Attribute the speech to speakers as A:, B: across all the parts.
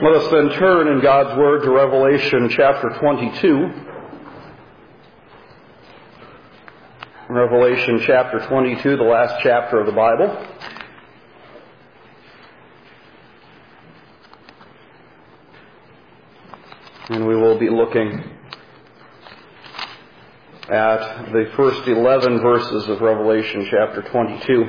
A: Let us then turn in God's Word to Revelation chapter 22. Revelation chapter 22, the last chapter of the Bible. And we will be looking at the first 11 verses of Revelation chapter 22.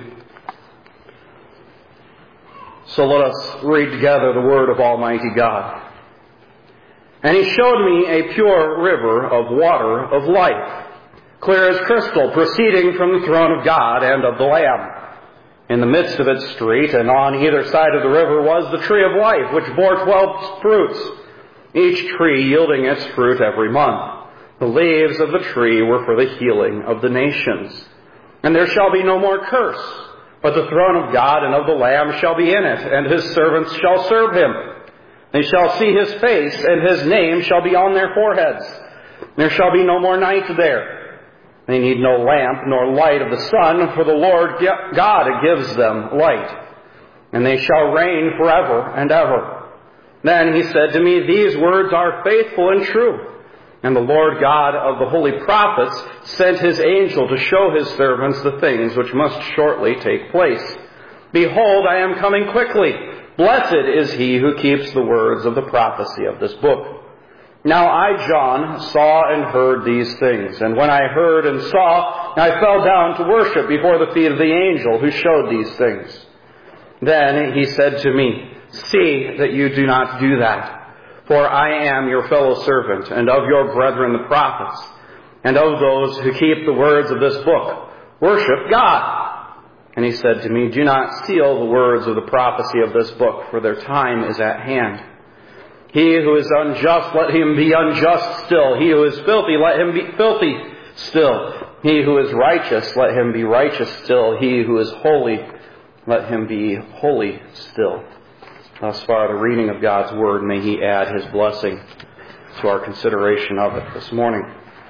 A: So let us read together the word of Almighty God. And he showed me a pure river of water of life, clear as crystal, proceeding from the throne of God and of the Lamb. In the midst of its street, and on either side of the river, was the tree of life, which bore 12 fruits, each tree yielding its fruit every month. The leaves of the tree were for the healing of the nations. And there shall be no more curse, but the throne of God and of the Lamb shall be in it, and his servants shall serve him. They shall see his face, and his name shall be on their foreheads. There shall be no more night there. They need no lamp nor light of the sun, for the Lord God gives them light. And they shall reign forever and ever. Then he said to me, these words are faithful and true. And the Lord God of the holy prophets sent his angel to show his servants the things which must shortly take place. Behold, I am coming quickly. Blessed is he who keeps the words of the prophecy of this book. Now I, John, saw and heard these things. And when I heard and saw, I fell down to worship before the feet of the angel who showed these things. Then he said to me, see that you do not do that. For I am your fellow servant, and of your brethren the prophets, and of those who keep the words of this book. Worship God. And he said to me, do not seal the words of the prophecy of this book, for their time is at hand. He who is unjust, let him be unjust still. He who is filthy, let him be filthy still. He who is righteous, let him be righteous still. He who is holy, let him be holy still. Thus far, the reading of God's Word, may He add His blessing to our consideration of it this morning.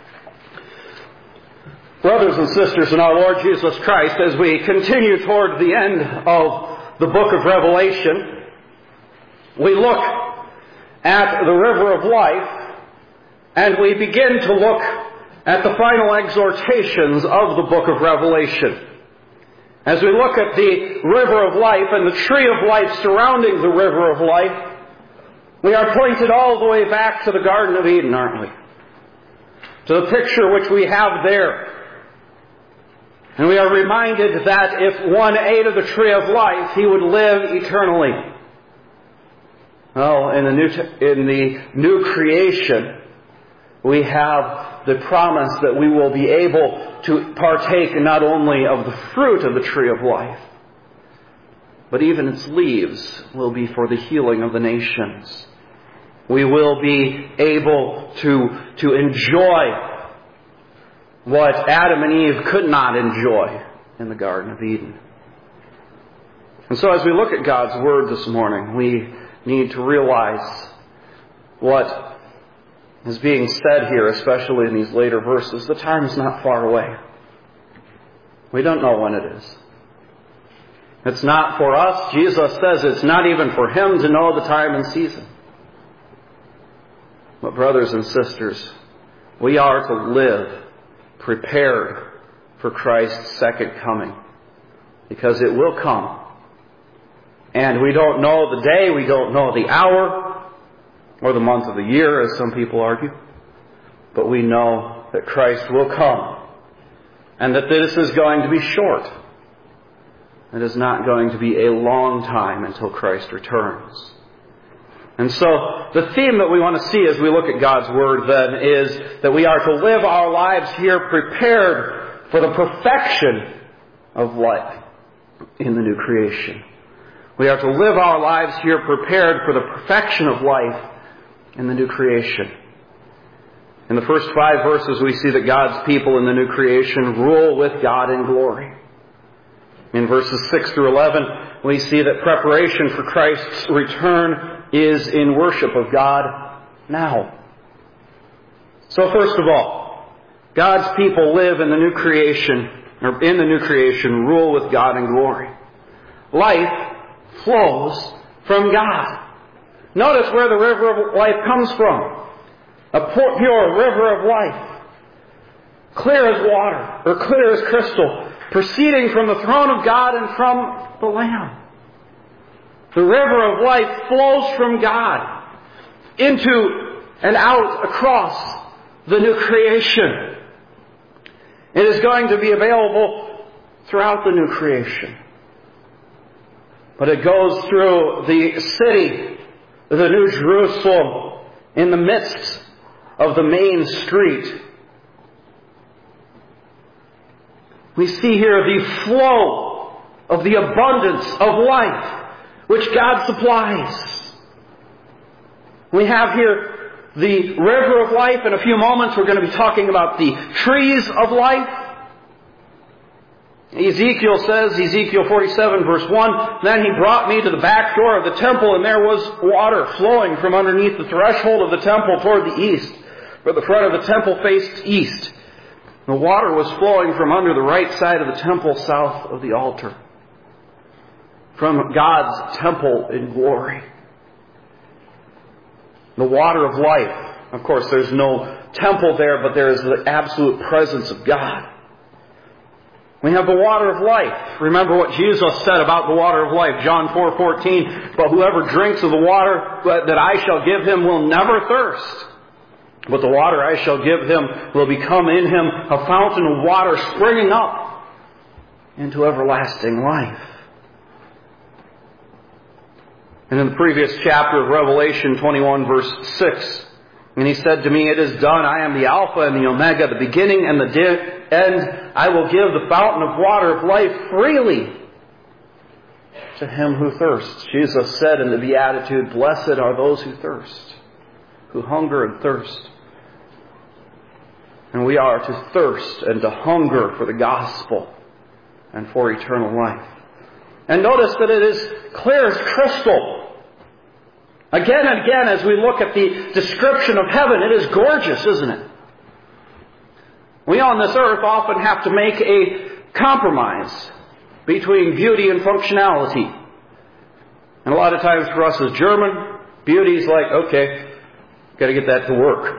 A: Brothers and sisters in our Lord Jesus Christ, as we continue toward the end of the book of Revelation, we look at the river of life, and we begin to look at the final exhortations of the book of Revelation. As we look at the river of life and the tree of life surrounding the river of life, we are pointed all the way back to the Garden of Eden, aren't we? To the picture which we have there. And we are reminded that if one ate of the tree of life, he would live eternally. Well, in the new creation, we have the promise that we will be able to partake not only of the fruit of the tree of life, but even its leaves will be for the healing of the nations. We will be able to enjoy what Adam and Eve could not enjoy in the Garden of Eden. And so as we look at God's Word this morning, we need to realize what is being said here, especially in these later verses. The time is not far away. We don't know when it is. It's not for us. Jesus says it's not even for Him to know the time and season. But brothers and sisters, we are to live prepared for Christ's second coming, because it will come. And we don't know the day, we don't know the hour, or the month of the year, as some people argue. But we know that Christ will come, and that this is going to be short. It is not going to be a long time until Christ returns. And so, the theme that we want to see as we look at God's Word then is that we are to live our lives here prepared for the perfection of life in the new creation. We are to live our lives here prepared for the perfection of life in the new creation. In the first 5 verses, we see that God's people in the new creation rule with God in glory. In verses 6 through 11, we see that preparation for Christ's return is in worship of God now. So first of all, God's people live in the new creation, or in the new creation, rule with God in glory. Life flows from God. Notice where the river of life comes from. A pure river of life. Clear as water, or clear as crystal, proceeding from the throne of God and from the Lamb. The river of life flows from God into and out across the new creation. It is going to be available throughout the new creation. But it goes through the city, the New Jerusalem, in the midst of the main street. We see here the flow of the abundance of life which God supplies. We have here the river of life. In a few moments we're going to be talking about the trees of life. Ezekiel says, Ezekiel 47 verse 1, "Then he brought me to the back door of the temple, and there was water flowing from underneath the threshold of the temple toward the east. For the front of the temple faced east. The water was flowing from under the right side of the temple south of the altar." From God's temple in glory. The water of life. Of course, there's no temple there, but there is the absolute presence of God. We have the water of life. Remember what Jesus said about the water of life. John 4:14, "But whoever drinks of the water that I shall give him will never thirst. But the water I shall give him will become in him a fountain of water springing up into everlasting life." And in the previous chapter of Revelation 21 verse 6, "And he said to me, It is done. I am the Alpha and the Omega, the beginning and the end. I will give the fountain of water of life freely to him who thirsts." Jesus said in the Beatitude, "Blessed are those who thirst, who hunger and thirst." And we are to thirst and to hunger for the gospel and for eternal life. And notice that it is clear as crystal. Again and again, as we look at the description of heaven, it is gorgeous, isn't it? We on this earth often have to make a compromise between beauty and functionality. And a lot of times for us as German, beauty is like, okay, got to get that to work.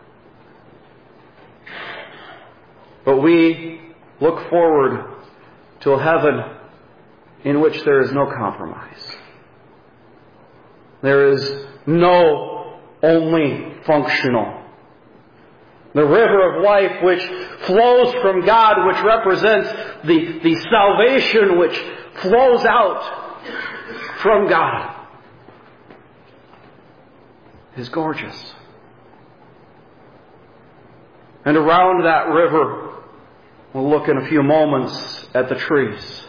A: But we look forward to a heaven in which there is no compromise. There is no only functional. The river of life which flows from God, which represents the salvation which flows out from God, is gorgeous. And around that river, we'll look in a few moments at the trees.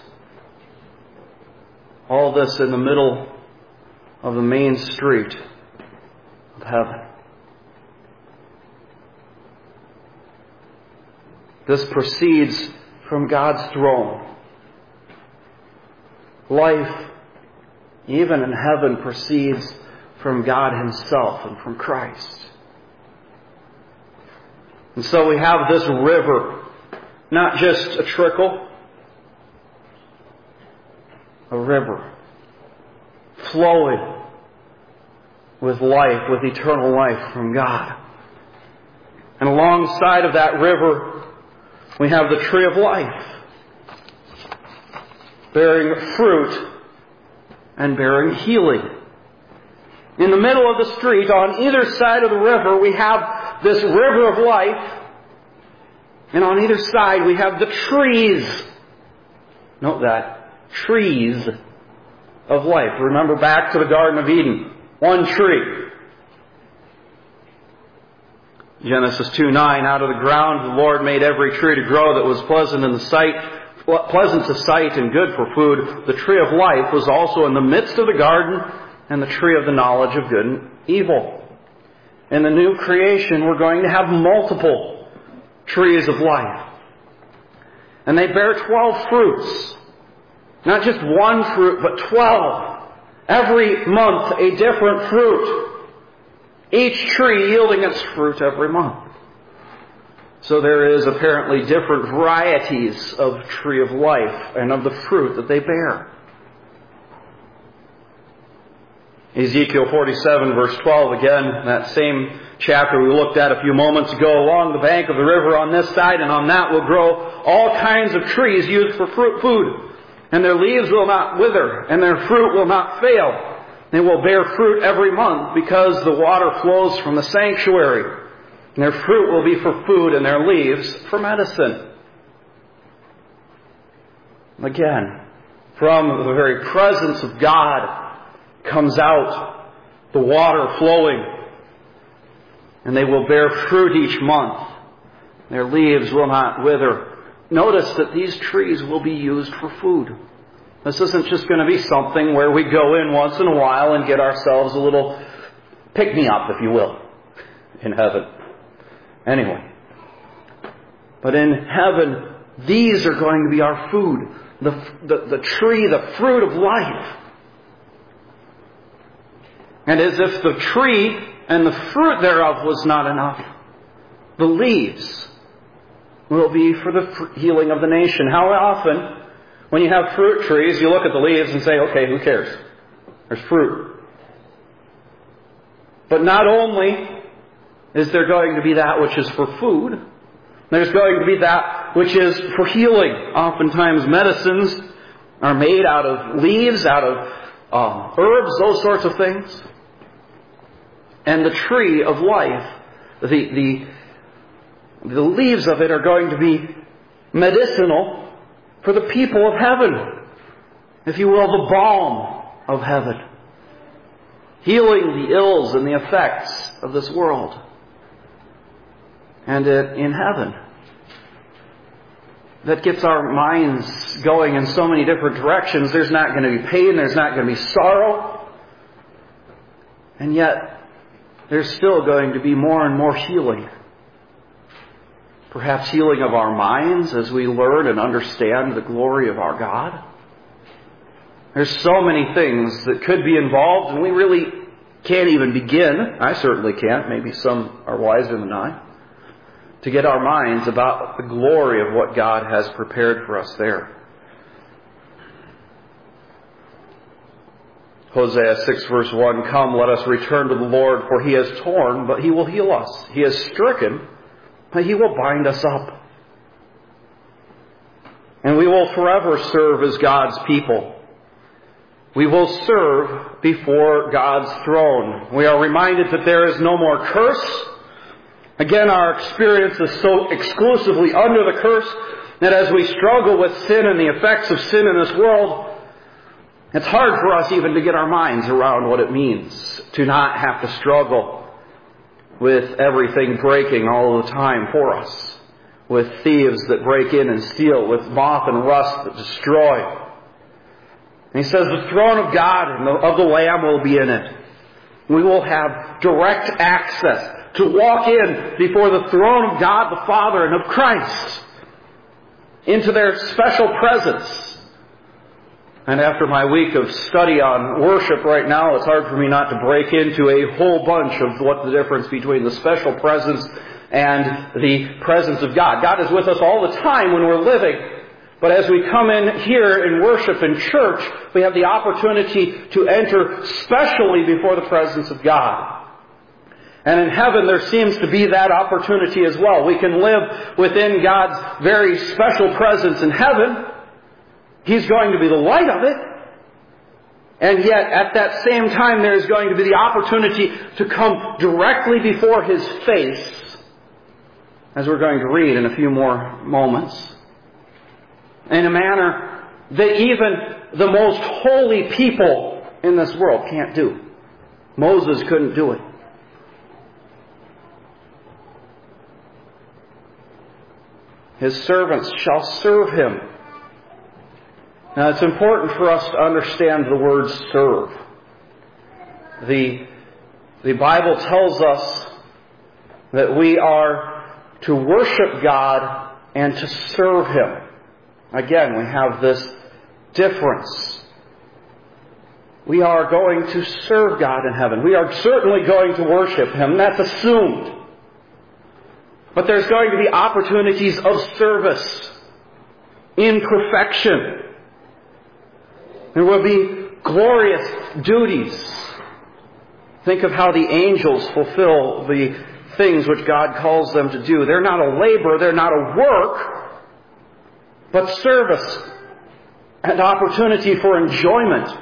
A: All this in the middle of the main street of heaven. This proceeds from God's throne. Life, even in heaven, proceeds from God Himself and from Christ. And so we have this river, not just a trickle, a river flowing with life, with eternal life from God. And alongside of that river, we have the tree of life, bearing fruit and bearing healing. In the middle of the street, on either side of the river, we have this river of life, and on either side we have the trees. Note that. Trees of life. Remember back to the Garden of Eden. One tree. Genesis 2:9, "Out of the ground the Lord made every tree to grow that was pleasant to sight and good for food. The tree of life was also in the midst of the garden, and the tree of the knowledge of good and evil." In the new creation, we're going to have multiple trees of life. And they bear 12 fruits. Not just one fruit, but 12. Every month a different fruit. Each tree yielding its fruit every month. So there is apparently different varieties of tree of life and of the fruit that they bear. Ezekiel 47 verse 12, again, that same chapter we looked at a few moments ago. Along the bank of the river on this side and on that will grow all kinds of trees used for food. And their leaves will not wither, and their fruit will not fail. They will bear fruit every month because the water flows from the sanctuary. And their fruit will be for food and their leaves for medicine. Again, from the very presence of God comes out the water flowing. And they will bear fruit each month. Their leaves will not wither. Notice that these trees will be used for food. This isn't just going to be something where we go in once in a while and get ourselves a little pick-me-up, if you will, in heaven. Anyway. But in heaven, these are going to be our food. The tree, the fruit of life. And as if the tree and the fruit thereof was not enough, the leaves will be for the healing of the nation. How often, when you have fruit trees, you look at the leaves and say, okay, who cares? There's fruit. But not only is there going to be that which is for food, there's going to be that which is for healing. Oftentimes medicines are made out of leaves, out of herbs, those sorts of things. And the tree of life, the leaves of it are going to be medicinal for the people of heaven. If you will, the balm of heaven. Healing the ills and the effects of this world. And in heaven, that gets our minds going in so many different directions. There's not going to be pain, there's not going to be sorrow. And yet, there's still going to be more and more healing. Perhaps healing of our minds as we learn and understand the glory of our God. There's so many things that could be involved, and we really can't even begin. I certainly can't. Maybe some are wiser than I. To get our minds about the glory of what God has prepared for us there. Hosea 6 verse 1, come, let us return to the Lord, for He has torn, but He will heal us. He has stricken, but He will bind us up. And we will forever serve as God's people. We will serve before God's throne. We are reminded that there is no more curse. Again, our experience is so exclusively under the curse that as we struggle with sin and the effects of sin in this world, it's hard for us even to get our minds around what it means to not have to struggle with everything breaking all the time for us, with thieves that break in and steal, with moth and rust that destroy. And He says the throne of God and of the Lamb will be in it. We will have direct access to walk in before the throne of God the Father and of Christ into their special presence. And after my week of study on worship right now, it's hard for me not to break into a whole bunch of what the difference between the special presence and the presence of God. God is with us all the time when we're living. But as we come in here in worship in church, we have the opportunity to enter specially before the presence of God. And in heaven there seems to be that opportunity as well. We can live within God's very special presence in heaven. He's going to be the light of it. And yet, at that same time, there is going to be the opportunity to come directly before His face, as we're going to read in a few more moments, in a manner that even the most holy people in this world can't do. Moses couldn't do it. His servants shall serve Him. Now, it's important for us to understand the word serve. The Bible tells us that we are to worship God and to serve Him. Again, we have this difference. We are going to serve God in heaven. We are certainly going to worship Him. That's assumed. But there's going to be opportunities of service in perfection. There will be glorious duties Think of how the angels fulfill the things which God calls them to do. They're not a labor, they're not a work, but service and opportunity for enjoyment.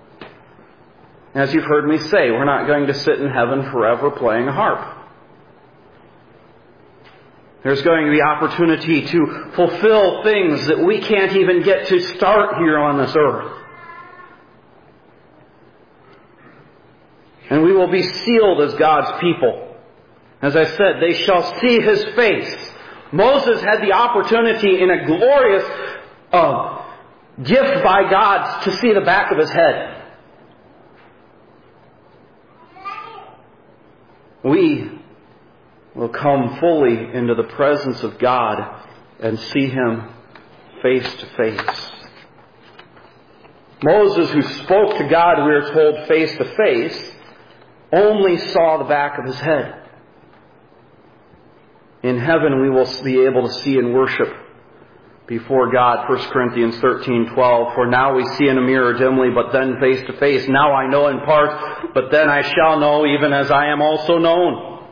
A: As you've heard me say, we're not going to sit in heaven forever playing a harp. There's going to be opportunity to fulfill things that we can't even get to start here on this earth. And we will be sealed as God's people. As I said, they shall see His face. Moses had the opportunity in a glorious gift by God to see the back of his head. We will come fully into the presence of God and see Him face to face. Moses, who spoke to God, we are told, face to face, only saw the back of his head. In heaven we will be able to see and worship before God. 1 Corinthians 13:12. For now we see in a mirror dimly, but then face to face. Now I know in part, but then I shall know, even as I am also known.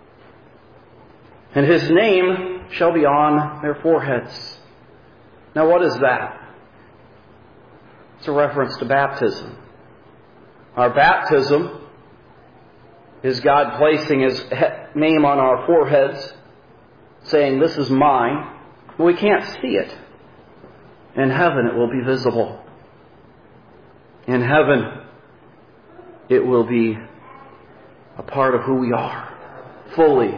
A: And His name shall be on their foreheads. Now what is that? It's a reference to baptism. Our baptism is God placing His name on our foreheads, saying, "This is mine." But we can't see it. In heaven it will be visible. In heaven it will be a part of who we are, fully.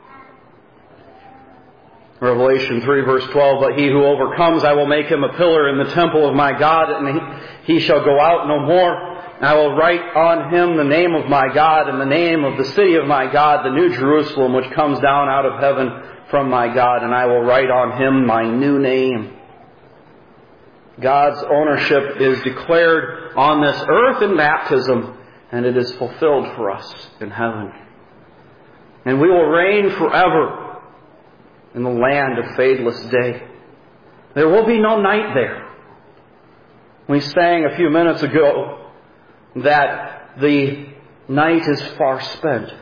A: Revelation 3 verse 12, "But he who overcomes, I will make him a pillar in the temple of my God, and he shall go out no more. And I will write on him the name of my God and the name of the city of my God, the new Jerusalem, which comes down out of heaven from my God, and I will write on him my new name." God's ownership is declared on this earth in baptism, and it is fulfilled for us in heaven. And we will reign forever in the land of fadeless day. There will be no night there. We sang a few minutes ago that the night is far spent.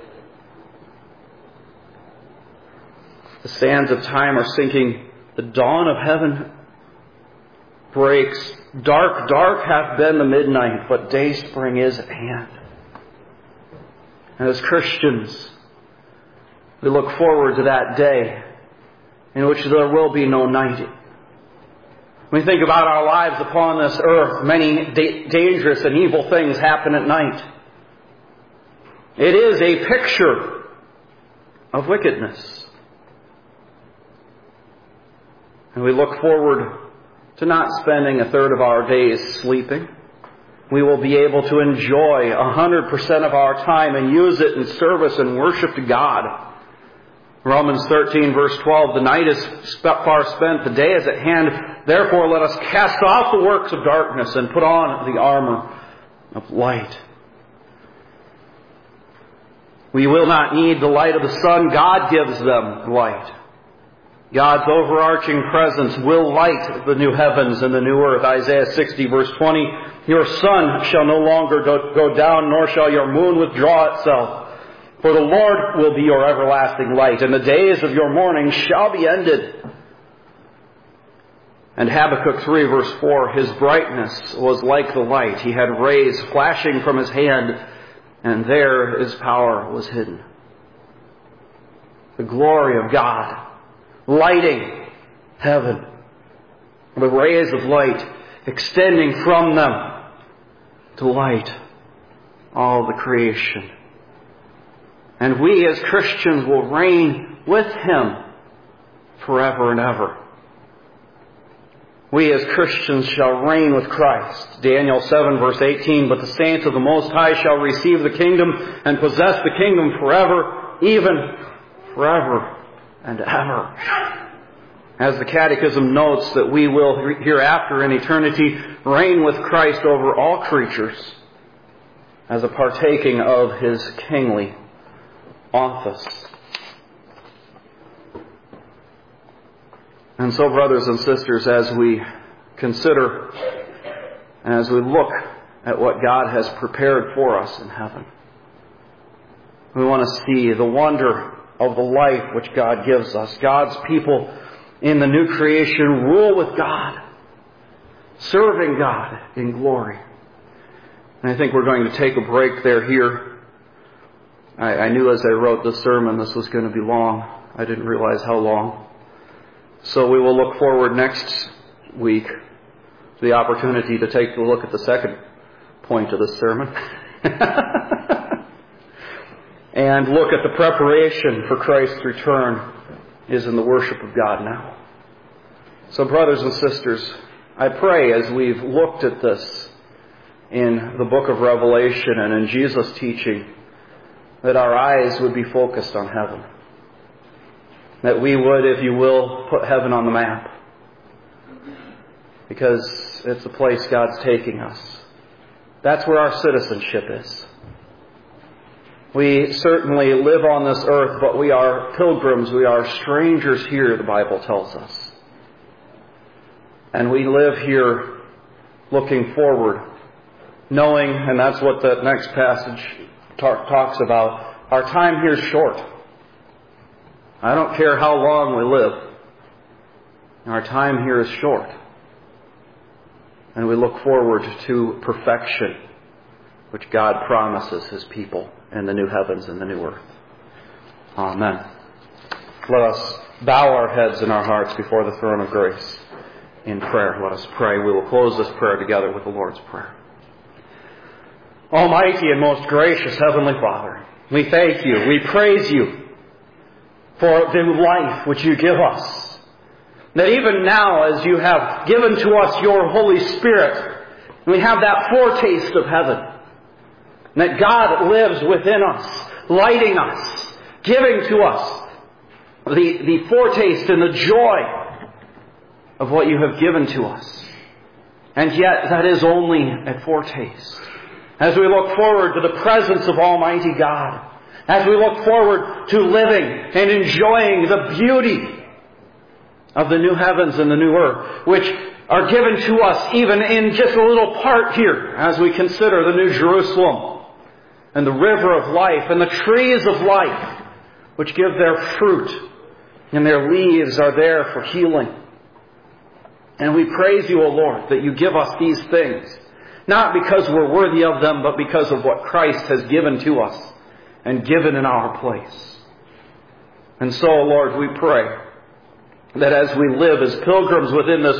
A: The sands of time are sinking. The dawn of heaven breaks. Dark, dark hath been the midnight, but day spring is at hand. And as Christians, we look forward to that day in which there will be no night. When we think about our lives upon this earth, many dangerous and evil things happen at night. It is a picture of wickedness. And we look forward to not spending a third of our days sleeping. We will be able to enjoy 100% of our time and use it in service and worship to God. Romans 13 verse 12, "The night is far spent, the day is at hand. Therefore let us cast off the works of darkness and put on the armor of light." We will not need the light of the sun. God gives them light. God's overarching presence will light the new heavens and the new earth. Isaiah 60 verse 20, "Your sun shall no longer go down, nor shall your moon withdraw itself. For the Lord will be your everlasting light, and the days of your mourning shall be ended." And Habakkuk 3 verse 4, "His brightness was like the light. He had rays flashing from his hand, and there his power was hidden." The glory of God lighting heaven. The rays of light extending from them to light all the creation. And we as Christians will reign with Him forever and ever. We as Christians shall reign with Christ. Daniel 7 verse 18, "But the saints of the Most High shall receive the kingdom and possess the kingdom forever, even forever and ever." As the Catechism notes, that we will hereafter in eternity reign with Christ over all creatures as a partaking of His kingly office. And so, brothers and sisters, as we consider, as we look at what God has prepared for us in heaven, We want to see the wonder of the life which God gives us. God's people in the new creation rule with God, serving God in glory. And I think we're going to take a break there here. I knew as I wrote this sermon this was going to be long. I didn't realize how long. So we will look forward next week to the opportunity to take a look at the second point of this sermon. And look at the preparation for Christ's return is in the worship of God now. So brothers and sisters, I pray as we've looked at this in the book of Revelation and in Jesus' teaching, that our eyes would be focused on heaven. That we would, if you will, put heaven on the map. Because it's the place God's taking us. That's where our citizenship is. We certainly live on this earth, but we are pilgrims, we are strangers here, the Bible tells us. And we live here looking forward, knowing, and that's what the next passage talks about, our time here is short. I don't care how long we live. Our time here is short. And we look forward to perfection, which God promises His people in the new heavens and the new earth. Amen. Let us bow our heads and our hearts before the throne of grace in prayer. Let us pray. We will close this prayer together with the Lord's Prayer. Almighty and most gracious Heavenly Father, we thank You, we praise You for the life which You give us. That even now, as You have given to us Your Holy Spirit, we have that foretaste of heaven. That God lives within us, lighting us, giving to us the foretaste and the joy of what You have given to us. And yet, that is only a foretaste. As we look forward to the presence of Almighty God, as we look forward to living and enjoying the beauty of the new heavens and the new earth, which are given to us even in just a little part here, as we consider the New Jerusalem and the river of life and the trees of life, which give their fruit, and their leaves are there for healing. And we praise You, O Lord, that You give us these things, not because we're worthy of them, but because of what Christ has given to us and given in our place. And so, Lord, we pray that as we live as pilgrims within this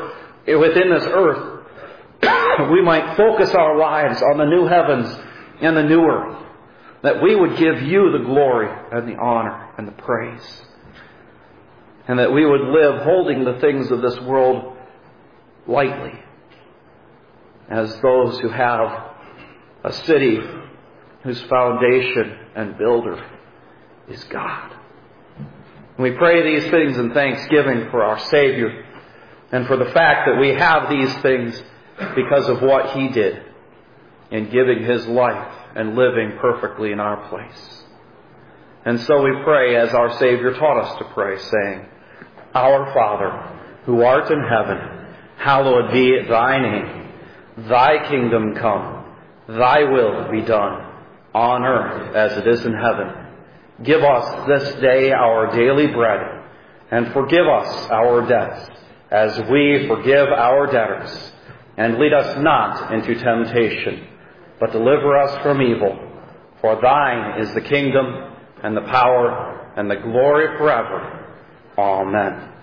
A: earth, we might focus our lives on the new heavens and the new earth, that we would give You the glory and the honor and the praise, and that we would live holding the things of this world lightly, as those who have a city whose foundation and builder is God. And we pray these things in thanksgiving for our Savior and for the fact that we have these things because of what He did in giving His life and living perfectly in our place. And so we pray as our Savior taught us to pray, saying, Our Father, who art in heaven, hallowed be Thy name. Thy kingdom come, Thy will be done, on earth as it is in heaven. Give us this day our daily bread, and forgive us our debts, as we forgive our debtors. And lead us not into temptation, but deliver us from evil. For Thine is the kingdom, and the power, and the glory forever. Amen.